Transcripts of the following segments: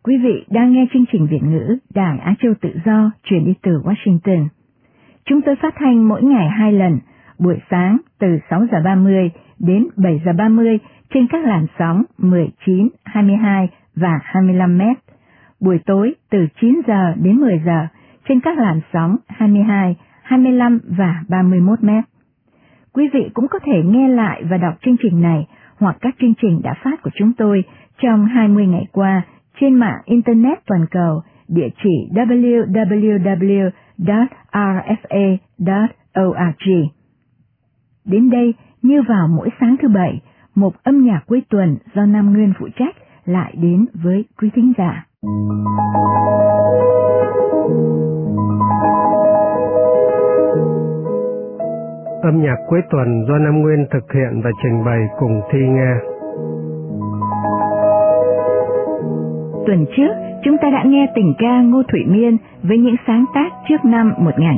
Quý vị đang nghe chương trình Việt ngữ Đài Á Châu Tự Do truyền đi từ Washington. Chúng tôi phát thanh mỗi ngày 2 lần, buổi sáng từ 6 giờ 30 đến 7 giờ 30 trên các làn sóng 19, 22 và 25 mét. Buổi tối từ 9 giờ đến 10 giờ trên các làn sóng 22, 25 và 31 mét. Quý vị cũng có thể nghe lại và đọc chương trình này hoặc các chương trình đã phát của chúng tôi trong 20 ngày qua trên mạng Internet toàn cầu, địa chỉ www.rfa.org. Đến đây, như vào mỗi sáng thứ Bảy, một âm nhạc cuối tuần do Nam Nguyên phụ trách lại đến với quý thính giả. Âm nhạc cuối tuần do Nam Nguyên thực hiện và trình bày cùng Thi Nga. Tuần trước, chúng ta đã nghe tình ca Ngô Thụy Miên với những sáng tác trước năm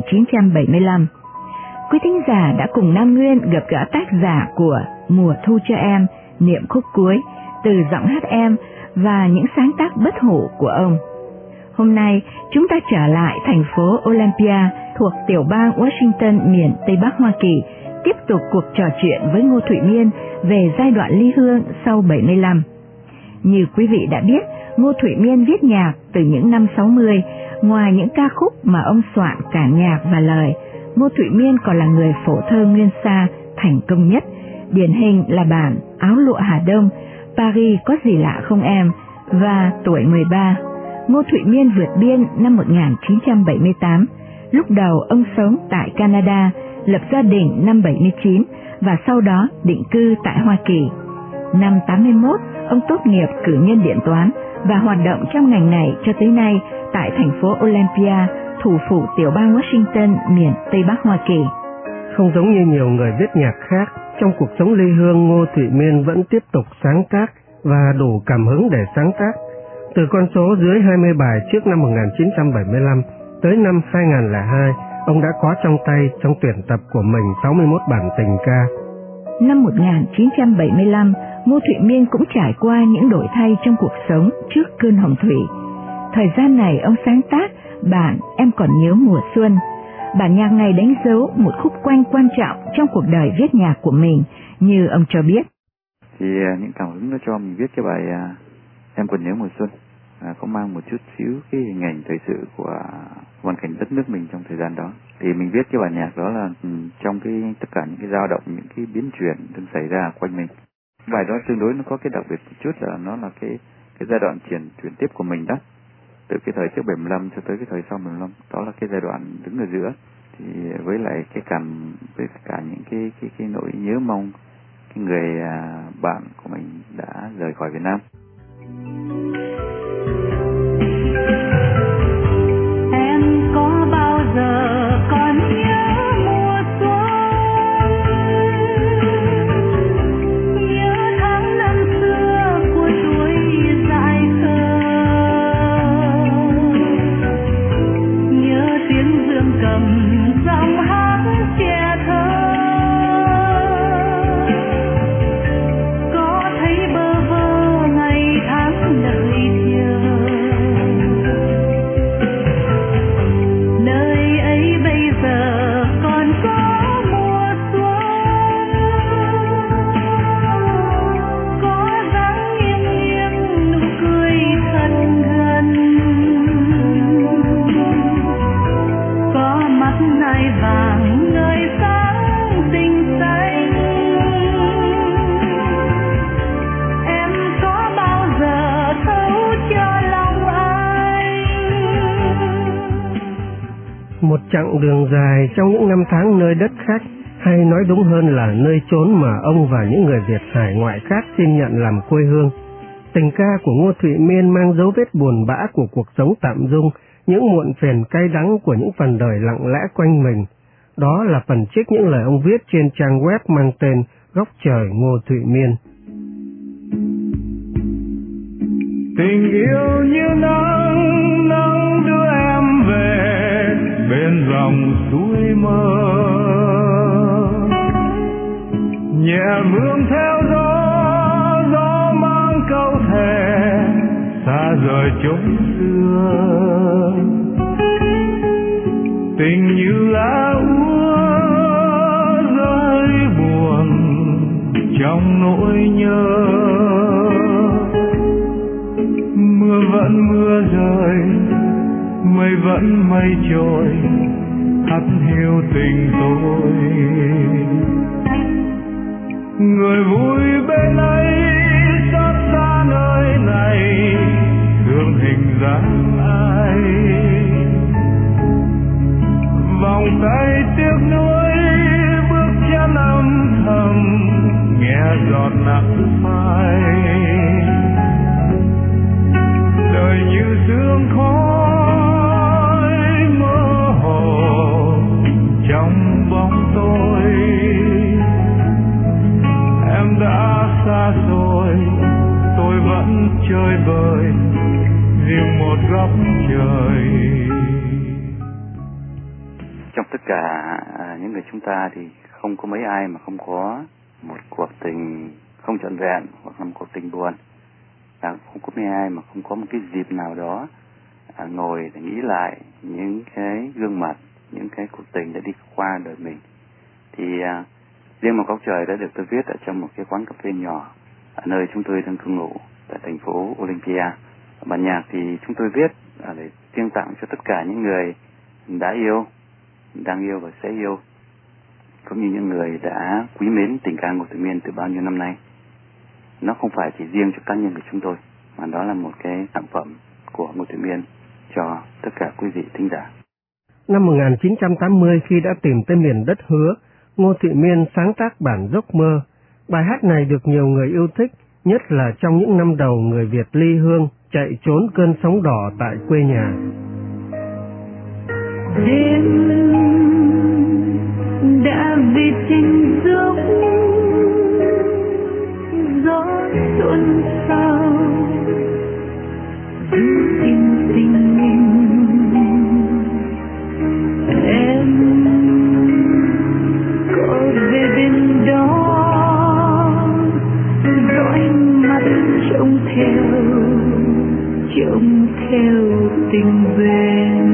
1975. Quý thính giả đã cùng Nam Nguyên gặp gỡ tác giả của Mùa Thu Cho Em, Niệm Khúc Cuối, từ giọng hát em và những sáng tác bất hủ của ông. Hôm nay, chúng ta trở lại thành phố Olympia thuộc tiểu bang Washington, miền Tây Bắc Hoa Kỳ, tiếp tục cuộc trò chuyện với Ngô Thụy Miên về giai đoạn ly hương sau 75. Như quý vị đã biết, Ngô Thụy Miên viết nhạc từ những năm 60, ngoài những ca khúc mà ông soạn cả nhạc và lời, Ngô Thụy Miên còn là người phổ thơ nguyên sa thành công nhất, điển hình là bản Áo Lụa Hà Đông, Paris có gì lạ không em và Tuổi 13. Ngô Thụy Miên vượt biên năm 1978, lúc đầu ông sống tại Canada, lập gia đình năm 79 và sau đó định cư tại Hoa Kỳ. Năm 81, ông tốt nghiệp cử nhân điện toán và hoạt động trong ngành này cho tới nay tại thành phố Olympia, thủ phủ tiểu bang Washington, miền Tây Bắc Hoa Kỳ. Không giống như nhiều người viết nhạc khác, trong cuộc sống ly hương, Ngô Thụy Miên vẫn tiếp tục sáng tác và đủ cảm hứng để sáng tác. Từ con số dưới 20 bài trước năm 1975 tới năm 2002, ông đã có trong tay trong tuyển tập của mình 61 bản tình ca. Năm 1975, Ngô Thụy Miên cũng trải qua những đổi thay trong cuộc sống trước cơn hồng thủy. Thời gian này ông sáng tác bản Em Còn Nhớ Mùa Xuân. Bản nhạc này đánh dấu một khúc quanh quan trọng trong cuộc đời viết nhạc của mình, như ông cho biết. Thì những cảm hứng nó cho mình viết cái bài Em Còn Nhớ Mùa Xuân có mang một chút xíu cái hình ảnh thời sự của hoàn cảnh đất nước mình trong thời gian đó. Thì mình viết cái bài nhạc đó là trong cái tất cả những cái dao động, những cái biến chuyển đang xảy ra quanh mình. Bài đó tương đối nó có cái đặc biệt một chút là nó là cái giai đoạn chuyển tiếp của mình đó. Từ cái thời trước 75 cho tới cái thời sau 75, đó là cái giai đoạn đứng ở giữa. Thì với lại cái với cả những cái nỗi nhớ mong cái người bạn của mình đã rời khỏi Việt Nam. Em có bao giờ còn nhớ mùa xuân, nhớ tháng năm xưa của tuổi dại khờ, nhớ tiếng dương cầm giọng hát trẻ thơ, có thấy bơ vơ ngày tháng đợi chờ. Nơi ấy bây giờ còn có mùa xuân, có dáng nghiêng nghiêng nụ cười thật gần, có mắt nai vàng ngời sáng tinh xanh. Em có bao giờ thấu cho lòng anh? Một chặng đường dài trong những năm tháng nơi đất khách, hay nói đúng hơn là nơi chốn mà ông và những người Việt hải ngoại khác xin nhận làm quê hương. Tình ca của Ngô Thụy Miên mang dấu vết buồn bã của cuộc sống tạm dung, những muộn phiền cay đắng của những phần đời lặng lẽ quanh mình. Đó là phần trích những lời ông viết trên trang web mang tên Góc Trời Ngô Thụy Miên. Tình yêu như nắng, nắng đưa em về bên dòng suối mơ, nhẹ mương theo gió, gió mang câu thề xa rời chốn xưa. Tình như lá úa rơi buồn trong nỗi nhớ. Mưa vẫn mưa rơi, mây vẫn mây trôi, hắt hiu tình tôi. Người vui bên ấy xót xa nơi này, thương hình dáng ai. Vòng tay tiếc nuối bước chân âm thầm, nghe giọt nắng phai. Đời như sương khói mơ hồ trong bóng tối. Em đã xa rồi, tôi vẫn chơi vơi riêng một góc trời. Trong tất cả những người chúng ta thì không có mấy ai mà không có một cuộc tình không trọn vẹn hoặc là một cuộc tình buồn. Không có mấy ai mà không có một cái dịp nào đó ngồi để nghĩ lại những cái gương mặt, những cái cuộc tình đã đi qua đời mình. Thì riêng một góc trời đã được tôi viết ở trong một cái quán cà phê nhỏ ở nơi chúng tôi đang cư ngụ tại thành phố Olympia. Bản nhạc thì chúng tôi viết để dâng tặng cho tất cả những người đã yêu, đang yêu và sẽ yêu, cũng như những người đã quý mến tình ca Ngô Thụy Miên từ bao nhiêu năm nay. Nó không phải chỉ riêng cho cá nhân của chúng tôi, mà đó là một cái sản phẩm của Ngô Thụy Miên cho tất cả quý vị thính giả. Năm 1980, khi đã tìm tới miền đất hứa, Ngô Thụy Miên sáng tác bản Giấc Mơ. Bài hát này được nhiều người yêu thích, nhất là trong những năm đầu người Việt ly hương chạy trốn cơn sóng đỏ tại quê nhà. Đêm đã về trên dốc, gió xuân sao giữ im tình mình. Em có về bên đó dõi mắt trông theo tình bên.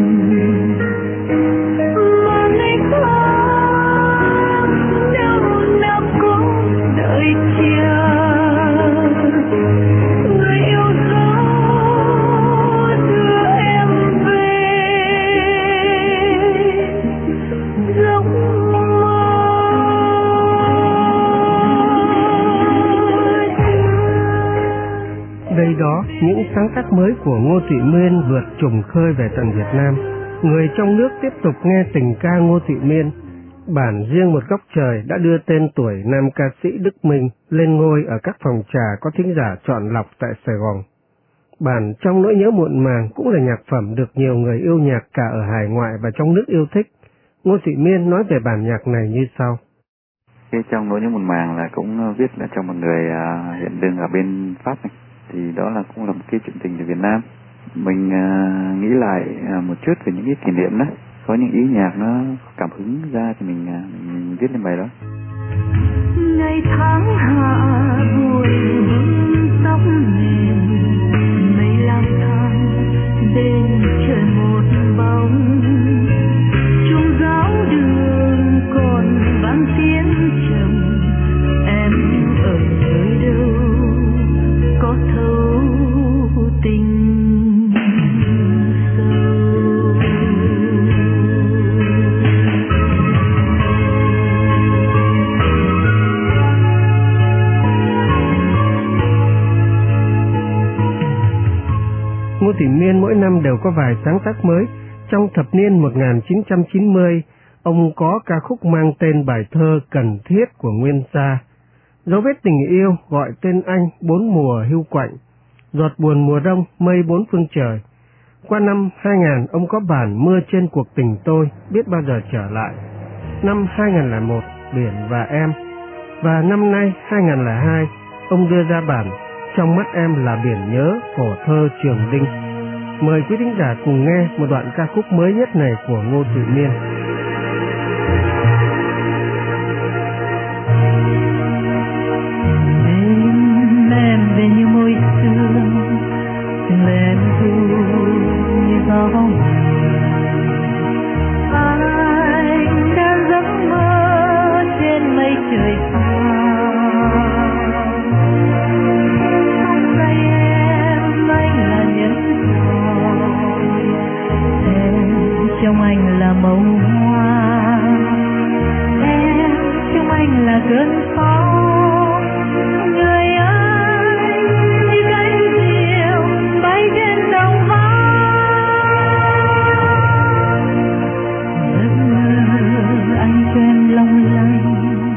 Đây đó, những sáng tác mới của Ngô Thụy Miên vượt trùng khơi về tận Việt Nam. Người trong nước tiếp tục nghe tình ca Ngô Thụy Miên. Bản riêng một góc trời đã đưa tên tuổi nam ca sĩ Đức Minh lên ngôi ở các phòng trà có thính giả chọn lọc tại Sài Gòn. Bản Trong Nỗi Nhớ Muộn Màng cũng là nhạc phẩm được nhiều người yêu nhạc cả ở hải ngoại và trong nước yêu thích. Ngô Thụy Miên nói về bản nhạc này như sau. Cái Trong Nỗi Nhớ Muộn Màng là cũng viết là cho một người hiện đang ở bên Pháp này. Thì đó là cũng là một cái chuyện tình của Việt Nam. Mình nghĩ lại một chút về những cái kỷ niệm đó, có những ý nhạc nó cảm hứng ra thì mình viết lên bài đó. Ngày tháng hạ buồn tóc mềm, mây lang thang bên trời một bóng. Chuông giáo đường còn vang tiếng trầm, em ở nơi đâu có thấu tình sâu. Ngô Thụy Miên mỗi năm đều có vài sáng tác mới. Trong thập niên 1990, ông có ca khúc mang tên bài thơ Cần Thiết của Nguyên Sa, Dấu Vết Tình Yêu gọi tên anh Bốn Mùa Hưu Quạnh, Giọt Buồn Mùa Đông Mây Bốn Phương Trời. Qua năm 2000, ông có bản Mưa Trên Cuộc Tình Tôi Biết Bao Giờ Trở Lại. Năm 2001, Biển và Em. Và năm nay 2002, ông đưa ra bản Trong Mắt Em Là Biển Nhớ của thơ Trường Đinh. Mời quý thính giả cùng nghe một đoạn ca khúc mới nhất này của Ngô Thụy Miên. Em về như môi sương, trời xa. Trong tay em anh là nhẫn tròn, em trong anh là màu hoa, em trong anh là cơn gió. Người ơi như cánh diều bay trên đồng vắng, giấc mơ anh cho em long lanh,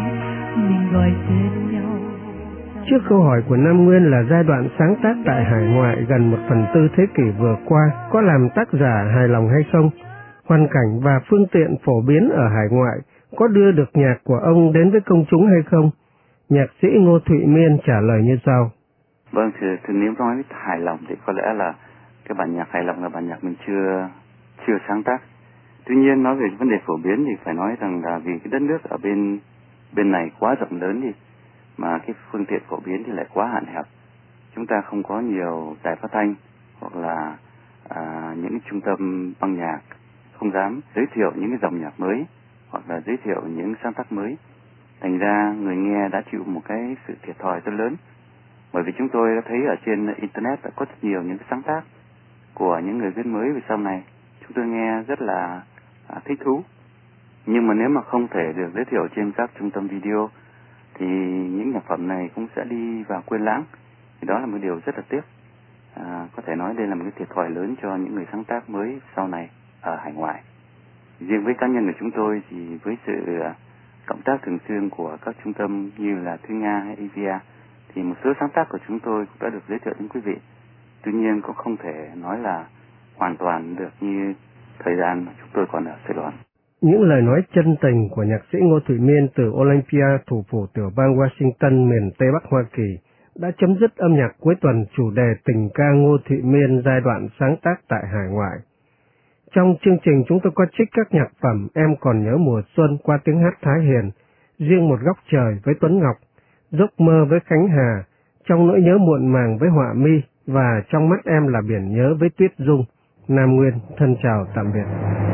mình gọi tên nhau. Trước câu hỏi của Nam Nguyên là giai đoạn sáng tác tại hải ngoại gần 1/4 thế kỷ vừa qua có làm tác giả hài lòng hay không? Hoàn cảnh và phương tiện phổ biến ở hải ngoại có đưa được nhạc của ông đến với công chúng hay không? Nhạc sĩ Ngô Thụy Miên trả lời như sau. Vâng, thì nếu nói hài lòng thì có lẽ là cái bản nhạc hài lòng là bản nhạc mình chưa sáng tác. Tuy nhiên nói về vấn đề phổ biến thì phải nói rằng là vì cái đất nước ở bên này quá rộng lớn đi, mà cái phương tiện phổ biến thì lại quá hạn hẹp. Chúng ta không có nhiều đài phát thanh hoặc là những trung tâm băng nhạc không dám giới thiệu những cái dòng nhạc mới hoặc là giới thiệu những sáng tác mới. Thành ra người nghe đã chịu một cái sự thiệt thòi rất lớn. Bởi vì chúng tôi đã thấy ở trên Internet đã có rất nhiều những sáng tác của những người viết mới về sau này. Chúng tôi nghe rất là thích thú. Nhưng mà nếu mà không thể được giới thiệu trên các trung tâm video thì những nhạc phẩm này cũng sẽ đi vào quên lãng. Thì đó là một điều rất là tiếc. Có thể nói đây là một cái thiệt thòi lớn cho những người sáng tác mới sau này ở hải ngoại. Riêng với cá nhân của chúng tôi thì với sự cộng tác thường xuyên của các trung tâm như là Thúy Nga hay EVA thì một số sáng tác của chúng tôi cũng đã được giới thiệu đến quý vị. Tuy nhiên cũng không thể nói là hoàn toàn được như thời gian mà chúng tôi còn ở Sài Gòn. Những lời nói chân tình của nhạc sĩ Ngô Thụy Miên từ Olympia, thủ phủ tiểu bang Washington, miền Tây Bắc Hoa Kỳ, đã chấm dứt âm nhạc cuối tuần chủ đề tình ca Ngô Thụy Miên giai đoạn sáng tác tại hải ngoại. Trong chương trình chúng tôi có trích các nhạc phẩm Em còn nhớ mùa xuân qua tiếng hát Thái Hiền, Riêng một góc trời với Tuấn Ngọc, Giấc mơ với Khánh Hà, Trong nỗi nhớ muộn màng với Họa Mi và Trong mắt em là biển nhớ với Tuyết Dung. Nam Nguyên thân chào tạm biệt.